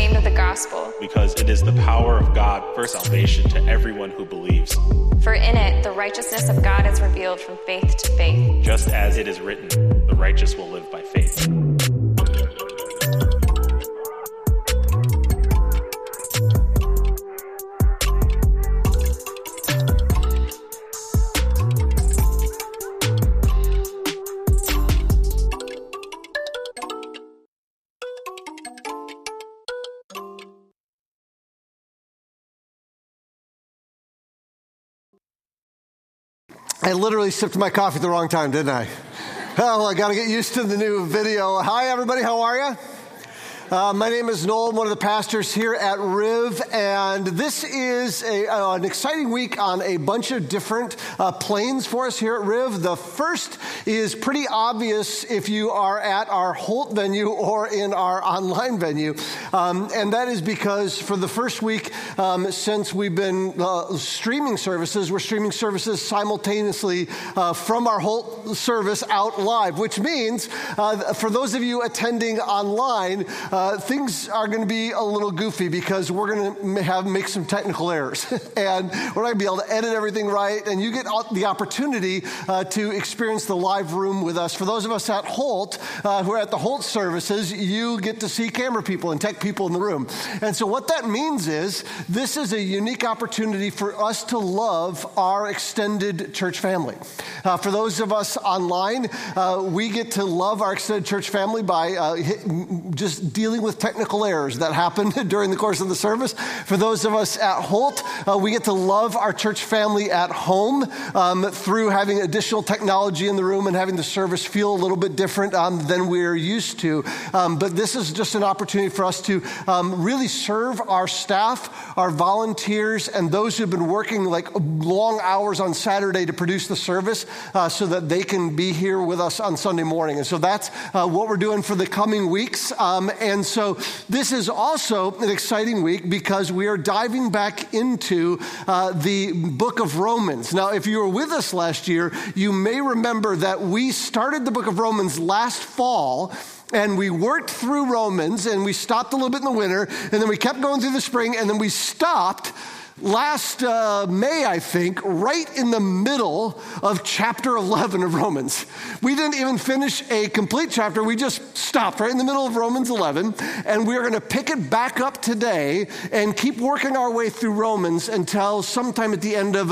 ashamed of the gospel, because it is the power of God for salvation to everyone who believes. for in it the righteousness of God is revealed from faith to faith. Just as it is written, the righteous will live by faith. I literally sipped my coffee at the wrong time, didn't I? Oh, I got to get used to the new video. Hi, everybody. How are you? My name is Noel. I'm one of the pastors here at Riv, and this is an exciting week on a bunch of different planes for us here at Riv. The first is pretty obvious if you are at our Holt venue or in our online venue, and that is because for the first week since we've been streaming services, we're streaming services simultaneously from our Holt service out live, which means for those of you attending online, things are going to be a little goofy because we're going to make some technical errors, and we're not going to be able to edit everything right, and you get the opportunity to experience the live room with us. For those of us at Holt, who are at the Holt services, you get to see camera people and tech people in the room. And so what that means is this is a unique opportunity for us to love our extended church family. For those of us online, we get to love our extended church family by just dealing with technical errors that happened during the course of the service. For those of us at Holt, we get to love our church family at home through having additional technology in the room and having the service feel a little bit different than we're used to. But this is just an opportunity for us to really serve our staff, our volunteers, and those who've been working like long hours on Saturday to produce the service so that they can be here with us on Sunday morning. And so that's what we're doing for the coming weeks. And so this is also an exciting week because we are diving back into the book of Romans. Now, if you were with us last year, you may remember that we started the book of Romans last fall, and we worked through Romans, and we stopped a little bit in the winter, and then we kept going through the spring, and then we stopped last May, I think, right in the middle of chapter 11 of Romans. We didn't even finish a complete chapter. We just stopped right in the middle of Romans 11, and we're going to pick it back up today and keep working our way through Romans until sometime at the end of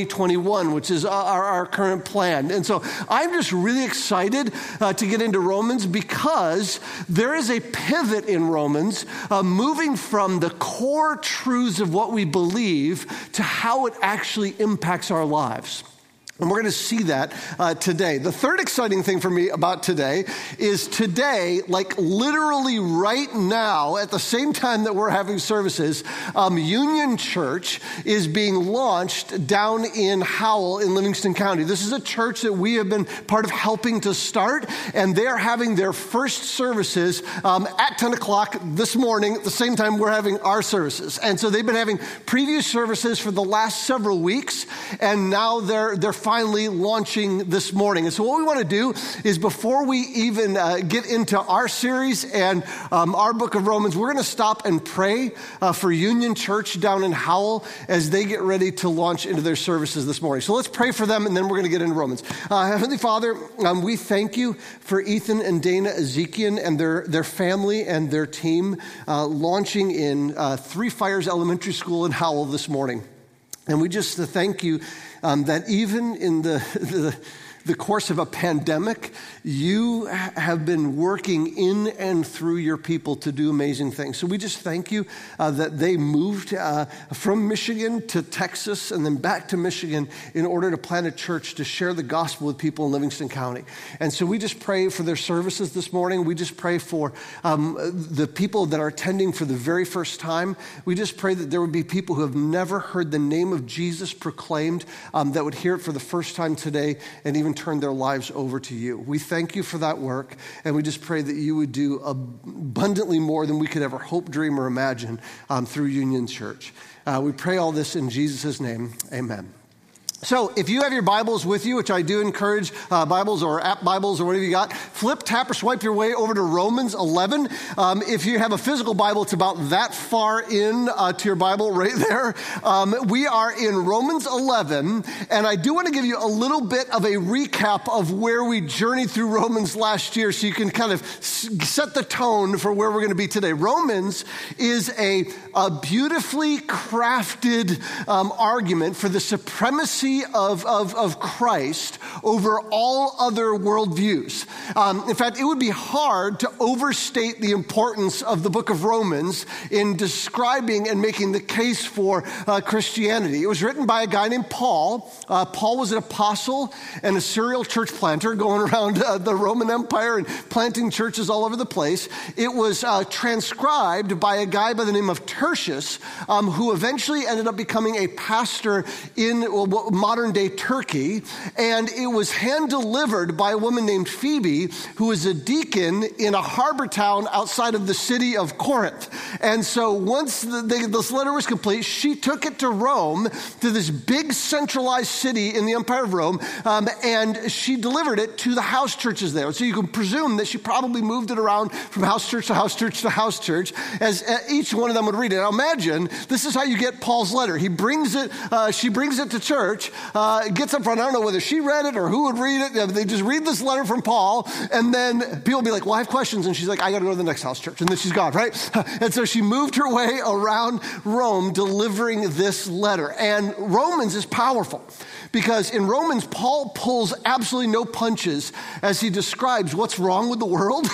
2021, which is our current plan. And so I'm just really excited to get into Romans because there is a pivot in Romans, moving from the core truths of what we believe to how it actually impacts our lives. And we're going to see that today. The third exciting thing for me about today is today, like literally right now, at the same time that we're having services, Union Church is being launched down in Howell in Livingston County. This is a church that we have been part of helping to start, and they're having their first services at 10 o'clock this morning, at the same time we're having our services. And so they've been having previous services for the last several weeks, and now they're finally launching this morning. And so what we want to do is before we even get into our series and our book of Romans, we're going to stop and pray for Union Church down in Howell as they get ready to launch into their services this morning. So let's pray for them, and then we're going to get into Romans. Heavenly Father, we thank you for Ethan and Dana Ezekian and their family and their team launching in Three Fires Elementary School in Howell this morning. And we just thank you that even in the course of a pandemic, you have been working in and through your people to do amazing things. So we just thank you that they moved from Michigan to Texas and then back to Michigan in order to plant a church to share the gospel with people in Livingston County. And so we just pray for their services this morning. We just pray for the people that are attending for the very first time. We just pray that there would be people who have never heard the name of Jesus proclaimed that would hear it for the first time today and even turn their lives over to you. We thank you for that work, and we just pray that you would do abundantly more than we could ever hope, dream, or imagine through Union Church. We pray all this in Jesus' name. Amen. So if you have your Bibles with you, which I do encourage, Bibles or app Bibles or whatever you got, flip, tap, or swipe your way over to Romans 11. If you have a physical Bible, it's about that far in to your Bible right there. We are in Romans 11, and I do want to give you a little bit of a recap of where we journeyed through Romans last year so you can kind of set the tone for where we're going to be today. Romans is a beautifully crafted argument for the supremacy of Christ over all other worldviews. In fact, it would be hard to overstate the importance of the book of Romans in describing and making the case for Christianity. It was written by a guy named Paul. Paul was an apostle and a serial church planter going around the Roman Empire and planting churches all over the place. It was transcribed by a guy by the name of Tertius, who eventually ended up becoming a pastor in modern-day Turkey, and it was hand-delivered by a woman named Phoebe, who was a deacon in a harbor town outside of the city of Corinth. And so once this letter was complete, she took it to Rome, to this big centralized city in the Empire of Rome, and she delivered it to the house churches there. So you can presume that she probably moved it around from house church to house church to house church, as each one of them would read it. Now imagine, this is how you get Paul's letter. He brings it, she brings it to church, gets up front. I don't know whether she read it or who would read it. They just read this letter from Paul, and then people will be like, well, I have questions. And she's like, I got to go to the next house church. And then she's gone, right? And so she moved her way around Rome delivering this letter. And Romans is powerful because in Romans, Paul pulls absolutely no punches as he describes what's wrong with the world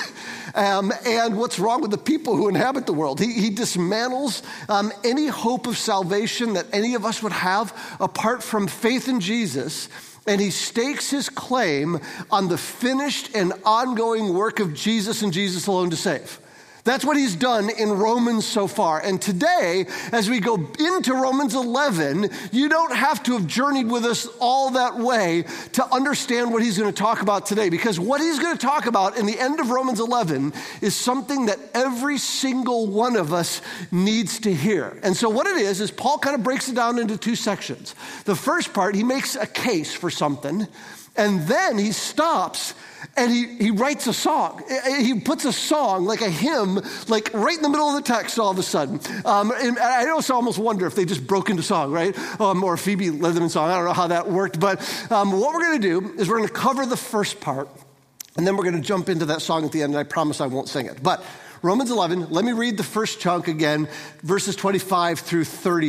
and what's wrong with the people who inhabit the world. He dismantles any hope of salvation that any of us would have apart from faith in Jesus, and he stakes his claim on the finished and ongoing work of Jesus and Jesus alone to save. That's what he's done in Romans so far. And today, as we go into Romans 11, you don't have to have journeyed with us all that way to understand what he's going to talk about today. Because what he's going to talk about in the end of Romans 11 is something that every single one of us needs to hear. And so what it is Paul kind of breaks it down into two sections. The first part, he makes a case for something, and then he stops and he writes a song. He puts a song, like a hymn, like right in the middle of the text all of a sudden. And I also almost wonder if they just broke into song, right? Or Phoebe led them in song. I don't know how that worked. But what we're going to do is we're going to cover the first part, and then we're going to jump into that song at the end, and I promise I won't sing it. But Romans 11, let me read the first chunk again, verses 25 through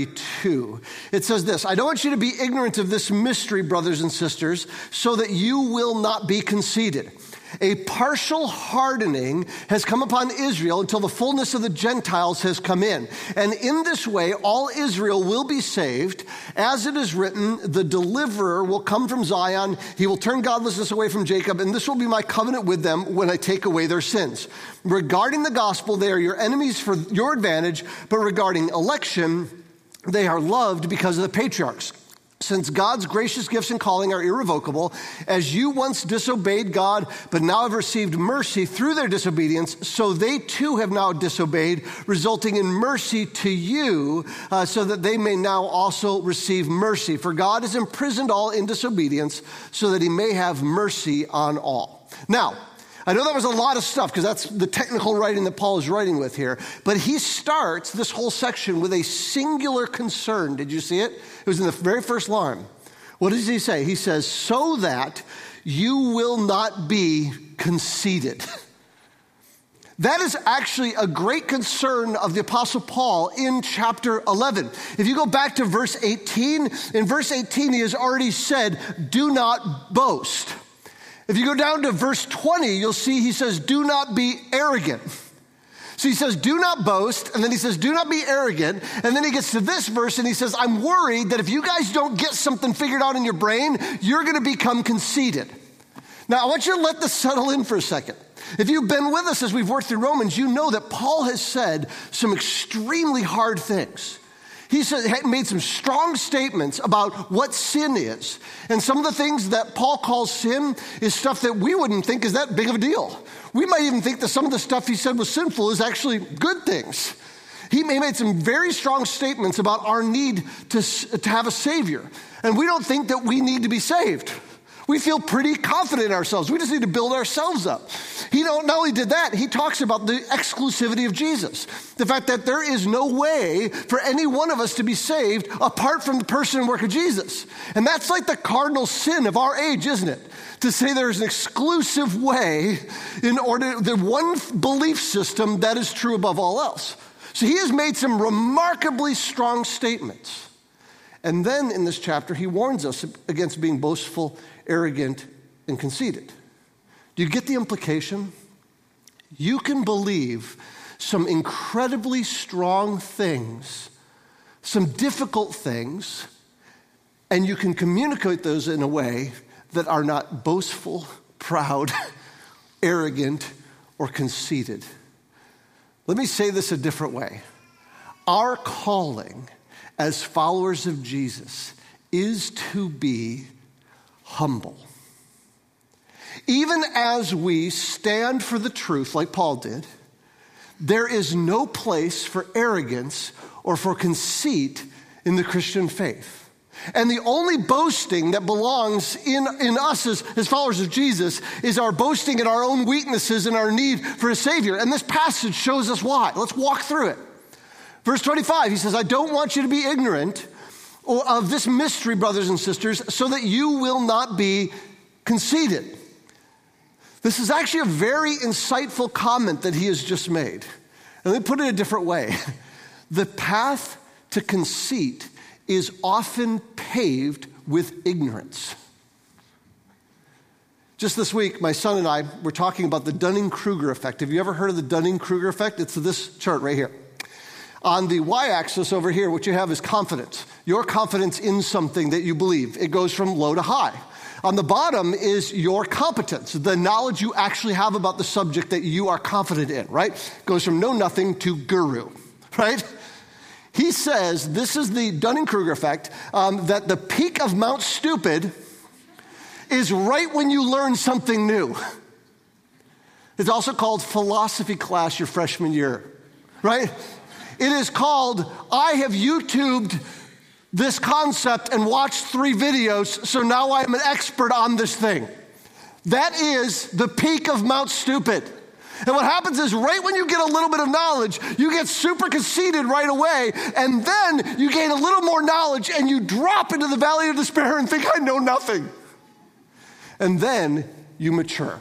32. It says this: I don't want you to be ignorant of this mystery, brothers and sisters, so that you will not be conceited. A partial hardening has come upon Israel until the fullness of the Gentiles has come in. And in this way, all Israel will be saved. As it is written, the deliverer will come from Zion. He will turn godlessness away from Jacob, and this will be my covenant with them when I take away their sins. Regarding the gospel, they are your enemies for your advantage, but regarding election, they are loved because of the patriarchs. Since God's gracious gifts and calling are irrevocable, as you once disobeyed God, but now have received mercy through their disobedience, so they too have now disobeyed, resulting in mercy to you, so that they may now also receive mercy. For God has imprisoned all in disobedience, so that he may have mercy on all. Now, I know that was a lot of stuff because that's the technical writing that Paul is writing with here. But he starts this whole section with a singular concern. Did you see it? It was in the very first line. What does he say? He says, so that you will not be conceited. That is actually a great concern of the Apostle Paul in chapter 11. If you go back to verse 18, in verse 18 he has already said, do not boast. If you go down to verse 20, you'll see he says, do not be arrogant. So he says, do not boast, and then he says, do not be arrogant, and then he gets to this verse and he says, I'm worried that if you guys don't get something figured out in your brain, you're going to become conceited. Now, I want you to let this settle in for a second. If you've been with us as we've worked through Romans, you know that Paul has said some extremely hard things. He made some strong statements about what sin is. And some of the things that Paul calls sin is stuff that we wouldn't think is that big of a deal. We might even think that some of the stuff he said was sinful is actually good things. He made some very strong statements about our need to have a Savior. And we don't think that we need to be saved. We feel pretty confident in ourselves. We just need to build ourselves up. He not only did that, he talks about the exclusivity of Jesus. The fact that there is no way for any one of us to be saved apart from the person and work of Jesus. And that's like the cardinal sin of our age, isn't it? To say there's an exclusive way in order, the one belief system that is true above all else. So he has made some remarkably strong statements. And then in this chapter, he warns us against being boastful, arrogant, and conceited. Do you get the implication? You can believe some incredibly strong things, some difficult things, and you can communicate those in a way that are not boastful, proud, arrogant, or conceited. Let me say this a different way. Our calling as followers of Jesus is to be humble. Even as we stand for the truth, like Paul did, there is no place for arrogance or for conceit in the Christian faith. And the only boasting that belongs in us as followers of Jesus is our boasting in our own weaknesses and our need for a Savior. And this passage shows us why. Let's walk through it. Verse 25, he says, I don't want you to be ignorant of this mystery, brothers and sisters, so that you will not be conceited. This is actually a very insightful comment that he has just made. And let me put it a different way. The path to conceit is often paved with ignorance. Just this week, my son and I were talking about the Dunning-Kruger effect. Have you ever heard of the Dunning-Kruger effect? It's this chart right here. On the y-axis over here, what you have is confidence. Your confidence in something that you believe. It goes from low to high. On the bottom is your competence, the knowledge you actually have about the subject that you are confident in, right? It goes from know nothing to guru, right? He says, this is the Dunning-Kruger effect, that the peak of Mount Stupid is right when you learn something new. It's also called philosophy class your freshman year, right? It is called, I have YouTubed this concept and watched 3 videos, so now I'm an expert on this thing. That is the peak of Mount Stupid. And what happens is right when you get a little bit of knowledge, you get super conceited right away, and then you gain a little more knowledge and you drop into the valley of despair and think, I know nothing. And then you mature.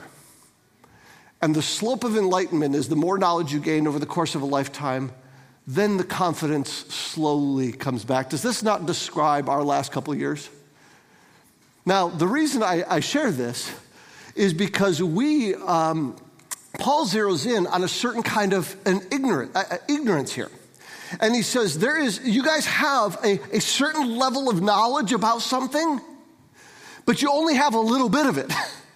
And the slope of enlightenment is the more knowledge you gain over the course of a lifetime, then the confidence slowly comes back. Does this not describe our last couple of years? Now, the reason I share this is because Paul zeroes in on a certain kind of ignorance here. And he says, you guys have a certain level of knowledge about something, but you only have a little bit of it.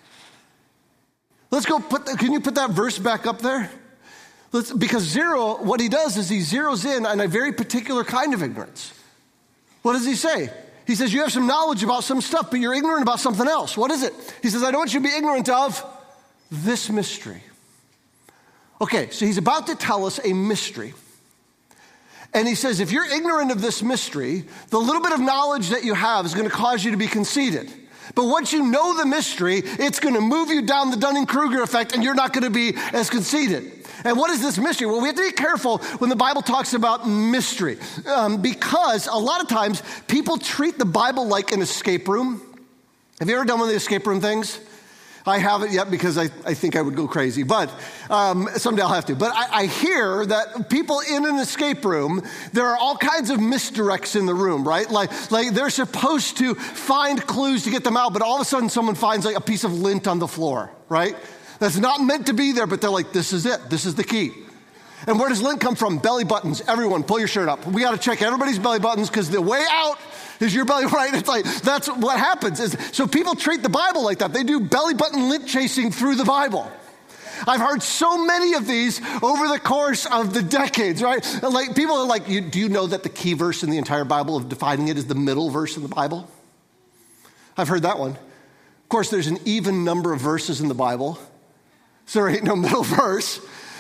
Let's go can you put that verse back up there? Because what he does is he zeroes in on a very particular kind of ignorance. What does he say? He says, you have some knowledge about some stuff, but you're ignorant about something else. What is it? He says, I don't want you to be ignorant of this mystery. Okay, so he's about to tell us a mystery. And he says, if you're ignorant of this mystery, the little bit of knowledge that you have is going to cause you to be conceited. But once you know the mystery, it's going to move you down the Dunning-Kruger effect, and you're not going to be as conceited. And what is this mystery? Well, we have to be careful when the Bible talks about mystery, because a lot of times people treat the Bible like an escape room. Have you ever done one of the escape room things? I haven't yet because I think I would go crazy, but someday I'll have to. But I hear that people in an escape room, there are all kinds of misdirects in the room, right? Like they're supposed to find clues to get them out, but all of a sudden someone finds like a piece of lint on the floor, right? That's not meant to be there, but they're like, this is it. This is the key. And where does lint come from? Belly buttons. Everyone, pull your shirt up. We got to check everybody's belly buttons because the way out is your belly, right? It's like, that's what happens. So people treat the Bible like that. They do belly button lint chasing through the Bible. I've heard so many of these over the course of the decades, right? Like people are like, do you know that the key verse in the entire Bible of defining it is the middle verse in the Bible? I've heard that one. Of course, there's an even number of verses in the Bible, so there ain't no middle verse.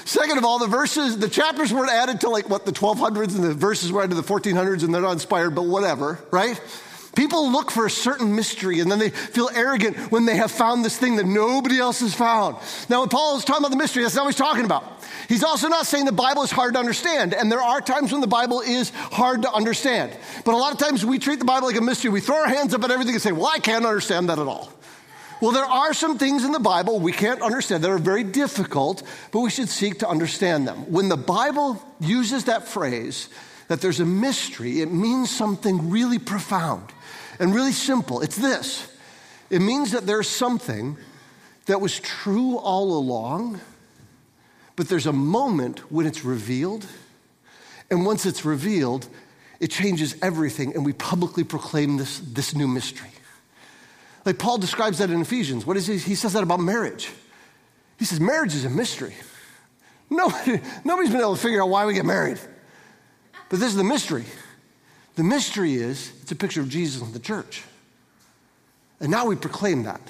Second of all, the chapters weren't added to the 1200s, and the verses were added to the 1400s, and they're not inspired, but whatever, right? People look for a certain mystery, and then they feel arrogant when they have found this thing that nobody else has found. Now, when Paul is talking about the mystery, that's not what he's talking about. He's also not saying the Bible is hard to understand, and there are times when the Bible is hard to understand. But a lot of times we treat the Bible like a mystery. We throw our hands up at everything and say, well, I can't understand that at all. Well, there are some things in the Bible we can't understand that are very difficult, but we should seek to understand them. When the Bible uses that phrase, that there's a mystery, it means something really profound and really simple. It's this. It means that there's something that was true all along, but there's a moment when it's revealed, and once it's revealed, it changes everything, and we publicly proclaim this new mystery. Like Paul describes that in Ephesians. What is he says that about marriage. He says marriage is a mystery. Nobody's been able to figure out why we get married. But this is the mystery. The mystery is, it's a picture of Jesus and the church. And now we proclaim that.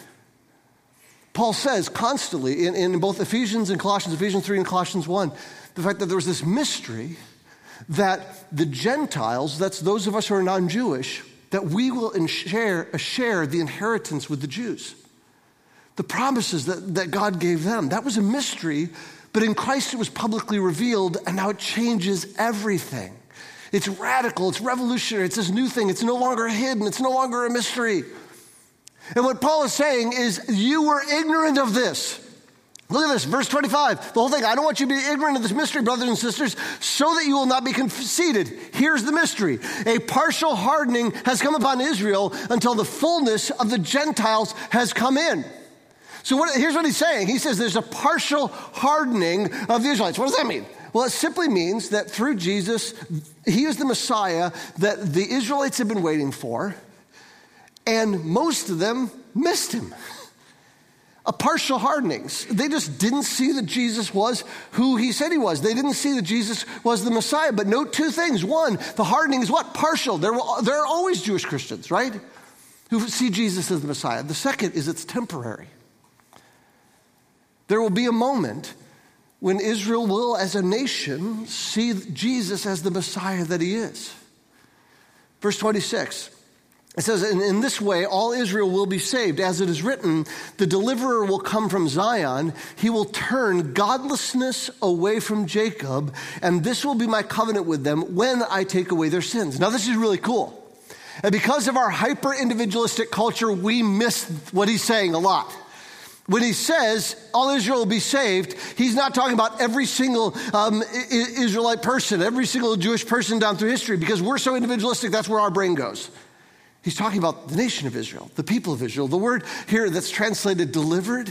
Paul says constantly in both Ephesians and Colossians, Ephesians 3 and Colossians 1, the fact that there was this mystery that the Gentiles, that's those of us who are non-Jewish, that we will share the inheritance with the Jews. The promises that God gave them. That was a mystery, but in Christ it was publicly revealed, and now it changes everything. It's radical, it's revolutionary, it's this new thing. It's no longer hidden, it's no longer a mystery. And what Paul is saying is, you were ignorant of this. Look at this, verse 25, the whole thing. I don't want you to be ignorant of this mystery, brothers and sisters, so that you will not be conceited. Here's the mystery. A partial hardening has come upon Israel until the fullness of the Gentiles has come in. So here's what he's saying. He says there's a partial hardening of the Israelites. What does that mean? Well, it simply means that through Jesus, he is the Messiah that the Israelites have been waiting for, and most of them missed him. A partial hardenings. They just didn't see that Jesus was who he said he was. They didn't see that Jesus was the Messiah. But note two things. One, the hardening is what? Partial. There are always Jewish Christians, right? Who see Jesus as the Messiah. The second is it's temporary. There will be a moment when Israel will, as a nation, see Jesus as the Messiah that he is. Verse 26. It says, in this way, all Israel will be saved. As it is written, the deliverer will come from Zion. He will turn godlessness away from Jacob, and this will be my covenant with them when I take away their sins. Now, this is really cool. And because of our hyper-individualistic culture, we miss what he's saying a lot. When he says all Israel will be saved, he's not talking about every single Israelite person, every single Jewish person down through history, because we're so individualistic, that's where our brain goes. He's talking about the nation of Israel, the people of Israel. The word here that's translated delivered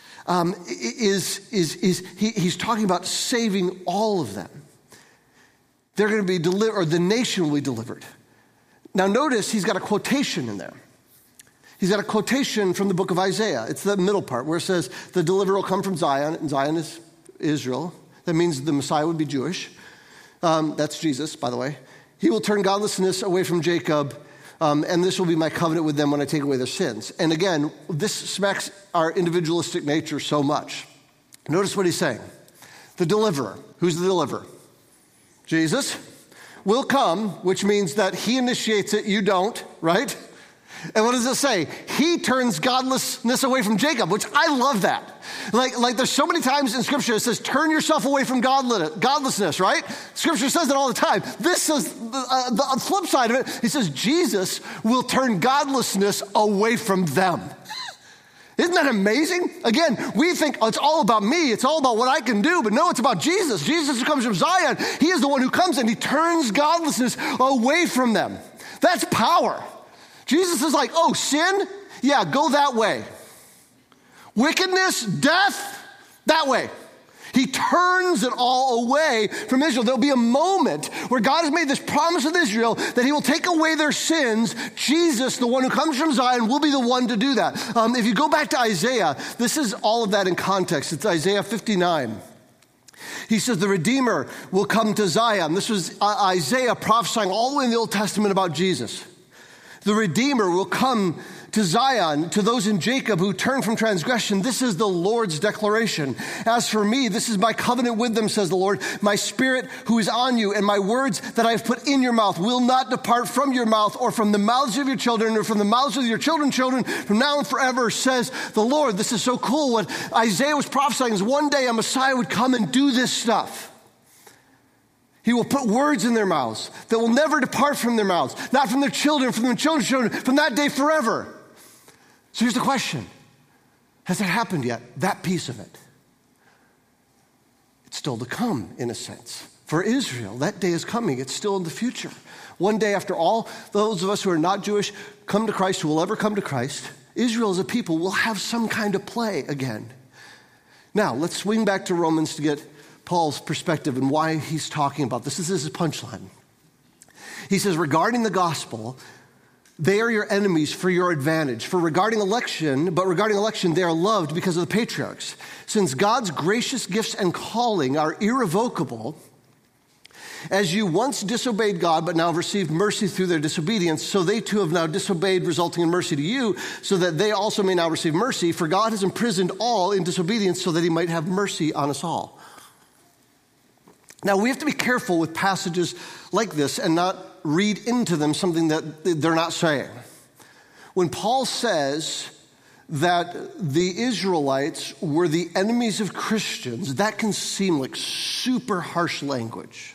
he's talking about saving all of them. They're going to be delivered, or the nation will be delivered. Now notice he's got a quotation in there. He's got a quotation from the book of Isaiah. It's the middle part where it says, the deliverer will come from Zion, and Zion is Israel. That means the Messiah would be Jewish. That's Jesus, by the way. He will turn godlessness away from Jacob, and this will be my covenant with them when I take away their sins. And again, this smacks our individualistic nature so much. Notice what he's saying. The deliverer. Who's the deliverer? Jesus will come, which means that he initiates it, you don't, right? And what does it say? He turns godlessness away from Jacob, which I love that. Like there's so many times in Scripture it says, turn yourself away from godlessness, right? Scripture says that all the time. This is the flip side of it. He says, Jesus will turn godlessness away from them. Isn't that amazing? Again, we think it's all about me. It's all about what I can do. But no, it's about Jesus. Jesus who comes from Zion. He is the one who comes and he turns godlessness away from them. That's power. Jesus is like, oh, sin? Yeah, go that way. Wickedness, death, that way. He turns it all away from Israel. There'll be a moment where God has made this promise with Israel that he will take away their sins. Jesus, the one who comes from Zion, will be the one to do that. If you go back to Isaiah, this is all of that in context. It's Isaiah 59. He says the Redeemer will come to Zion. This was Isaiah prophesying all the way in the Old Testament about Jesus. The Redeemer will come To Zion, to those in Jacob who turn from transgression, this is the Lord's declaration. As for me, this is my covenant with them, says the Lord. My spirit who is on you and my words that I have put in your mouth will not depart from your mouth or from the mouths of your children or from the mouths of your children's children from now and forever, says the Lord. This is so cool. What Isaiah was prophesying is one day a Messiah would come and do this stuff. He will put words in their mouths that will never depart from their mouths, not from their children, from their children's children, from that day forever. So here's the question. Has that happened yet? That piece of it. It's still to come, in a sense. For Israel, that day is coming. It's still in the future. One day after all those of us who are not Jewish come to Christ, who will ever come to Christ, Israel as a people will have some kind of play again. Now, let's swing back to Romans to get Paul's perspective and why he's talking about this. This is his punchline. He says, regarding the gospel, they are your enemies for your advantage. Regarding election, they are loved because of the patriarchs. Since God's gracious gifts and calling are irrevocable, as you once disobeyed God but now have received mercy through their disobedience, so they too have now disobeyed, resulting in mercy to you, so that they also may now receive mercy. For God has imprisoned all in disobedience so that he might have mercy on us all. Now, we have to be careful with passages like this and not read into them something that they're not saying. When Paul says that the Israelites were the enemies of Christians, that can seem like super harsh language.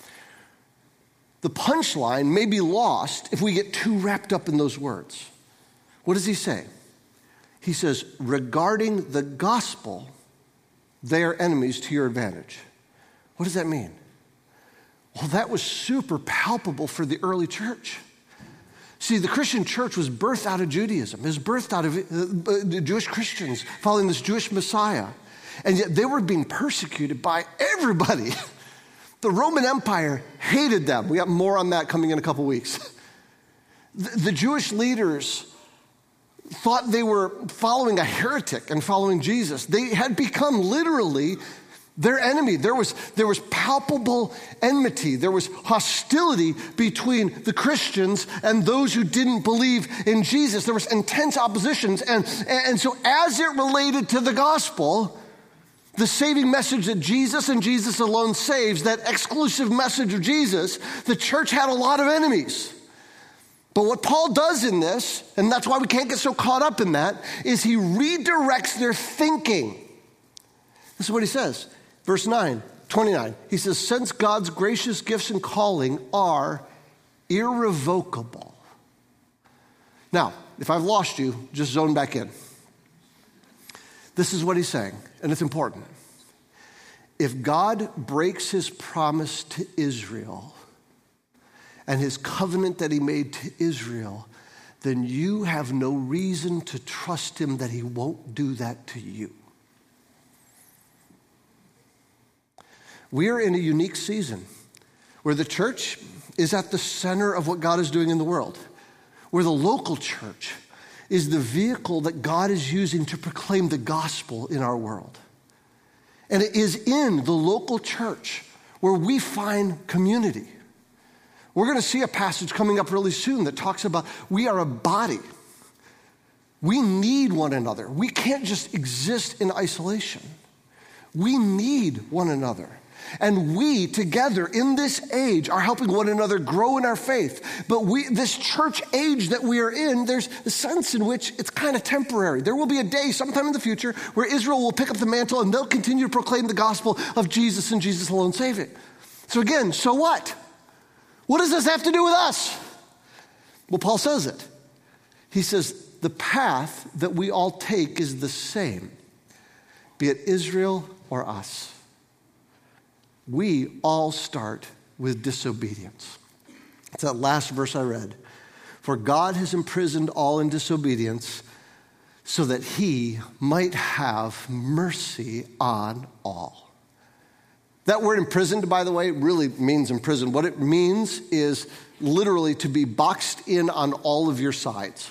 The punchline may be lost if we get too wrapped up in those words. What does he say? He says, regarding the gospel, they are enemies to your advantage. What does that mean? Well, that was super palpable for the early church. See, the Christian church was birthed out of Judaism. It was birthed out of Jewish Christians following this Jewish Messiah. And yet they were being persecuted by everybody. The Roman Empire hated them. We got more on that coming in a couple weeks. The Jewish leaders thought they were following a heretic and following Jesus. They had become literally their enemy. There was palpable enmity. There was hostility between the Christians and those who didn't believe in Jesus. There was intense oppositions. And so as it related to the gospel, the saving message that Jesus and Jesus alone saves, that exclusive message of Jesus, the church had a lot of enemies. But what Paul does in this, and that's why we can't get so caught up in that, is he redirects their thinking. This is what he says. Verse 29, he says, since God's gracious gifts and calling are irrevocable. Now, if I've lost you, just zone back in. This is what he's saying, and it's important. If God breaks his promise to Israel and his covenant that he made to Israel, then you have no reason to trust him that he won't do that to you. We are in a unique season where the church is at the center of what God is doing in the world, where the local church is the vehicle that God is using to proclaim the gospel in our world. And it is in the local church where we find community. We're going to see a passage coming up really soon that talks about we are a body. We need one another. We can't just exist in isolation. We need one another. And we together in this age are helping one another grow in our faith. But this church age that we are in, there's a sense in which it's kind of temporary. There will be a day sometime in the future where Israel will pick up the mantle and they'll continue to proclaim the gospel of Jesus and Jesus alone saving. So again, so what? What does this have to do with us? Well, Paul says it. He says, the path that we all take is the same, be it Israel or us. We all start with disobedience. It's that last verse I read. For God has imprisoned all in disobedience so that he might have mercy on all. That word imprisoned, by the way, really means imprisoned. What it means is literally to be boxed in on all of your sides.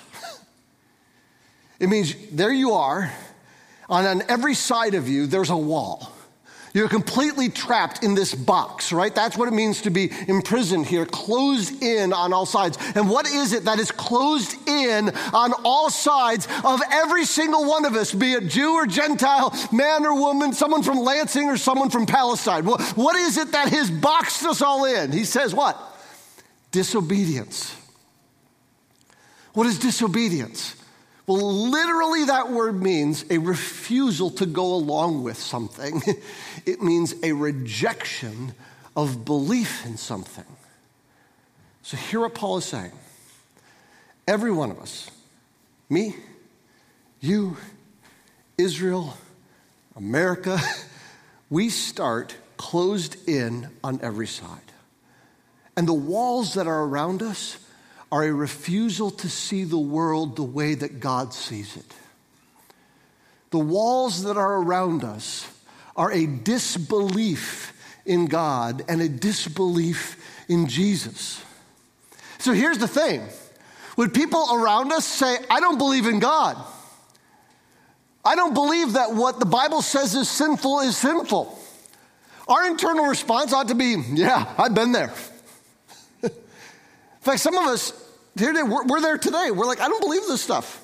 It means there you are, and on every side of you, there's a wall. You're completely trapped in this box, right? That's what it means to be imprisoned here, closed in on all sides. And what is it that is closed in on all sides of every single one of us, be it Jew or Gentile, man or woman, someone from Lansing or someone from Palestine? What is it that has boxed us all in? He says what? Disobedience. What is disobedience? Well, literally that word means a refusal to go along with something. It means a rejection of belief in something. So hear what Paul is saying. Every one of us, me, you, Israel, America, we start closed in on every side. And the walls that are around us are a refusal to see the world the way that God sees it. The walls that are around us are a disbelief in God and a disbelief in Jesus. So here's the thing. When people around us say, I don't believe in God, I don't believe that what the Bible says is sinful, our internal response ought to be, yeah, I've been there. In fact, some of us, we're there today. We're like, I don't believe this stuff.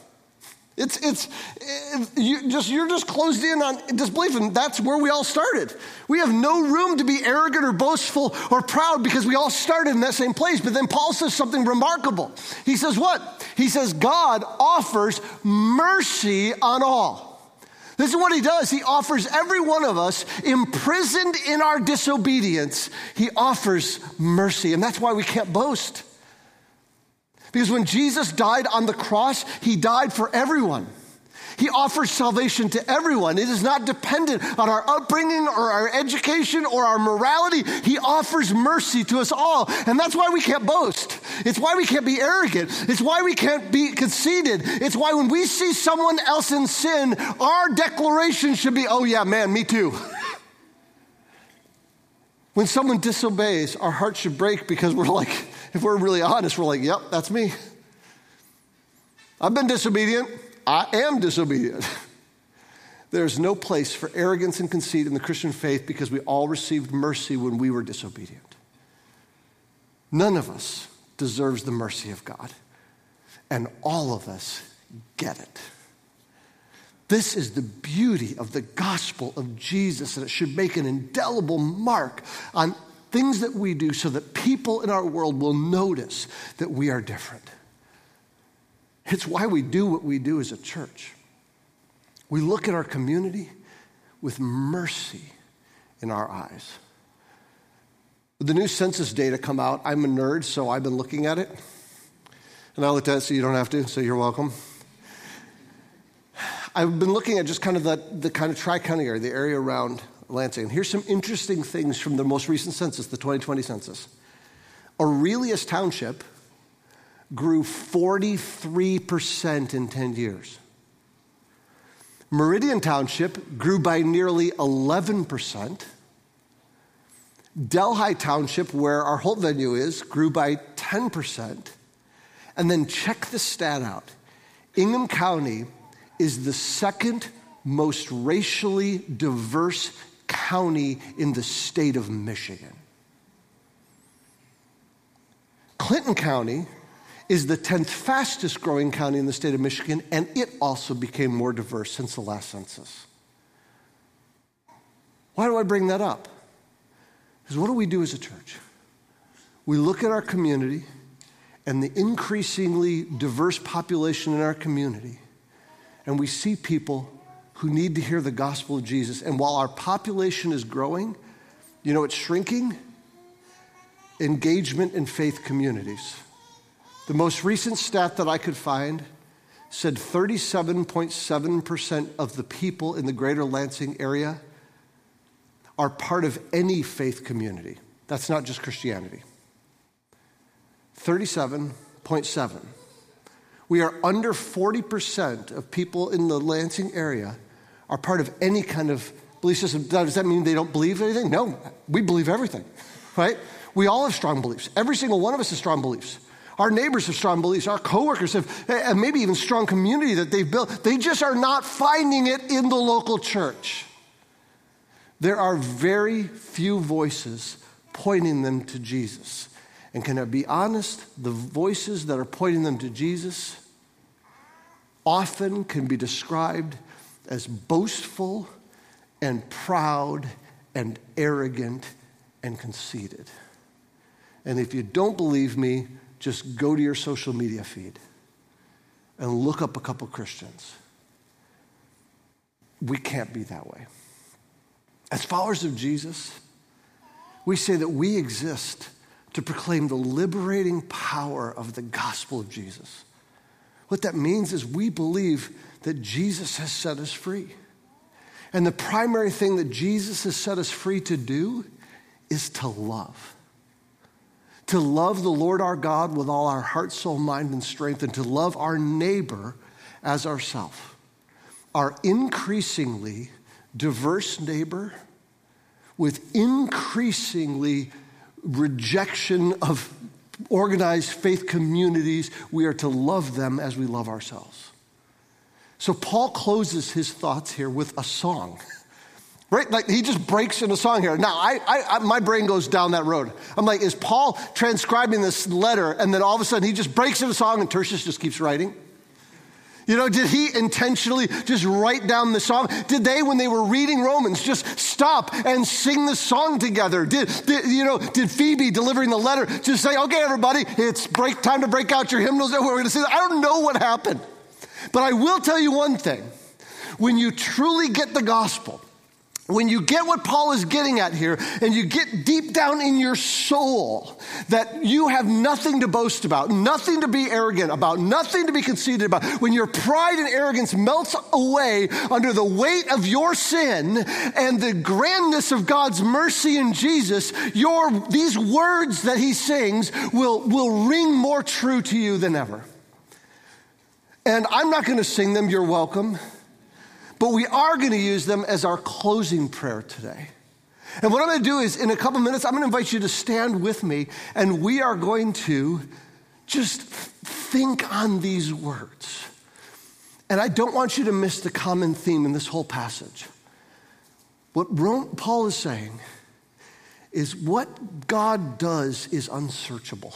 You're just closed in on disbelief, and that's where we all started. We have no room to be arrogant or boastful or proud because we all started in that same place. But then Paul says something remarkable. He says what? He says God offers mercy on all. This is what he does. He offers every one of us imprisoned in our disobedience. He offers mercy, and that's why we can't boast. Because when Jesus died on the cross, he died for everyone. He offers salvation to everyone. It is not dependent on our upbringing or our education or our morality. He offers mercy to us all. And that's why we can't boast. It's why we can't be arrogant. It's why we can't be conceited. It's why when we see someone else in sin, our declaration should be, oh yeah, man, me too. When someone disobeys, our heart should break because we're like, if we're really honest, we're like, yep, that's me. I've been disobedient. I am disobedient. There's no place for arrogance and conceit in the Christian faith because we all received mercy when we were disobedient. None of us deserves the mercy of God, and all of us get it. This is the beauty of the gospel of Jesus, and it should make an indelible mark on things that we do so that people in our world will notice that we are different. It's why we do what we do as a church. We look at our community with mercy in our eyes. With the new census data come out, I'm a nerd, so I've been looking at it. And I looked at it so you don't have to, so you're welcome. I've been looking at just kind of the kind of Tri-County area, the area around Lansing. And here's some interesting things from the most recent census, the 2020 census. Aurelius Township grew 43% in 10 years. Meridian Township grew by nearly 11%. Delhi Township, where our Holt venue is, grew by 10%. And then check this stat out. Ingham County is the second most racially diverse county in the state of Michigan. Clinton County is the 10th fastest growing county in the state of Michigan, and it also became more diverse since the last census. Why do I bring that up? Because what do we do as a church? We look at our community and the increasingly diverse population in our community, and we see people who need to hear the gospel of Jesus. And while our population is growing, you know it's shrinking? Engagement in faith communities. The most recent stat that I could find said 37.7% of the people in the greater Lansing area are part of any faith community. That's not just Christianity. 37.7. We are under 40% of people in the Lansing area are part of any kind of belief system. Does that mean they don't believe anything? No, we believe everything, right? We all have strong beliefs. Every single one of us has strong beliefs. Our neighbors have strong beliefs. Our coworkers have, and maybe even strong community that they've built. They just are not finding it in the local church. There are very few voices pointing them to Jesus. And can I be honest? The voices that are pointing them to Jesus often can be described as boastful and proud and arrogant and conceited. And if you don't believe me, just go to your social media feed and look up a couple Christians. We can't be that way. As followers of Jesus, we say that we exist to proclaim the liberating power of the gospel of Jesus. What that means is we believe that Jesus has set us free. And the primary thing that Jesus has set us free to do is to love. To love the Lord our God with all our heart, soul, mind, and strength, and to love our neighbor as ourselves. Our increasingly diverse neighbor with increasingly rejection of organized faith communities, we are to love them as we love ourselves. So Paul closes his thoughts here with a song, right? Like he just breaks in a song here. Now, my brain goes down that road. I'm like, is Paul transcribing this letter and then all of a sudden he just breaks in a song and Tertius just keeps writing? You know, did he intentionally just write down the song? Did they, when they were reading Romans, just stop and sing the song together? Did Phoebe delivering the letter just say, okay, everybody, it's time to break out your hymnals. We're going to sing. I don't know what happened. But I will tell you one thing. When you truly get the gospel, when you get what Paul is getting at here, and you get deep down in your soul that you have nothing to boast about, nothing to be arrogant about, nothing to be conceited about, when your pride and arrogance melts away under the weight of your sin and the grandness of God's mercy in Jesus, these words that he sings will ring more true to you than ever. And I'm not going to sing them, you're welcome. But we are going to use them as our closing prayer today. And what I'm going to do is, in a couple minutes, I'm going to invite you to stand with me, and we are going to just think on these words. And I don't want you to miss the common theme in this whole passage. What Paul is saying is what God does is unsearchable.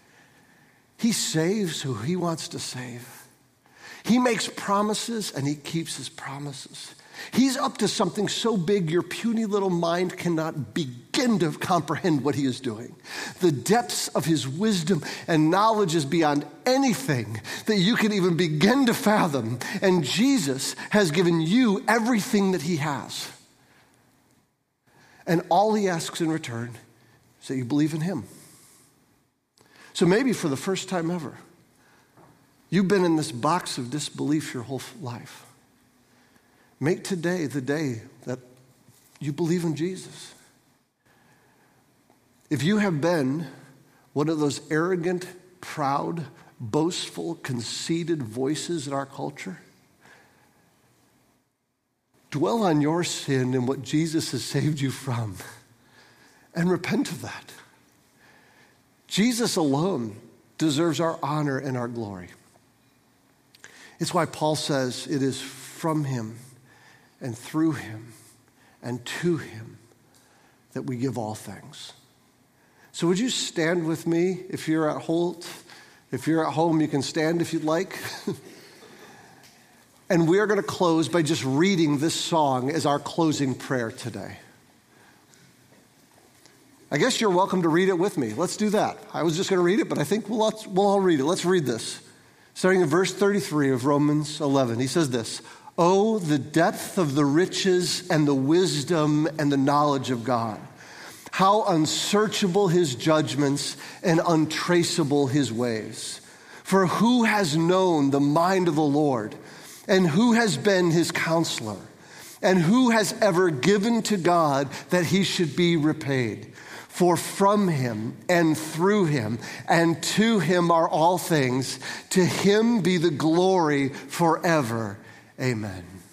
He saves who he wants to save. He makes promises and he keeps his promises. He's up to something so big your puny little mind cannot begin to comprehend what he is doing. The depths of his wisdom and knowledge is beyond anything that you can even begin to fathom. And Jesus has given you everything that he has. And all he asks in return is that you believe in him. So maybe for the first time ever, you've been in this box of disbelief your whole life. Make today the day that you believe in Jesus. If you have been one of those arrogant, proud, boastful, conceited voices in our culture, dwell on your sin and what Jesus has saved you from and repent of that. Jesus alone deserves our honor and our glory. It's why Paul says it is from him and through him and to him that we give all things. So would you stand with me if you're at Holt? If you're at home, you can stand if you'd like. And we are going to close by just reading this song as our closing prayer today. I guess you're welcome to read it with me. Let's do that. I was just going to read it, but I think we'll all read it. Let's read this. Starting in verse 33 of Romans 11, he says this, "Oh, the depth of the riches and the wisdom and the knowledge of God. How unsearchable his judgments and untraceable his ways. For who has known the mind of the Lord, and who has been his counselor? And who has ever given to God that he should be repaid? For from him and through him and to him are all things. To him be the glory forever. Amen."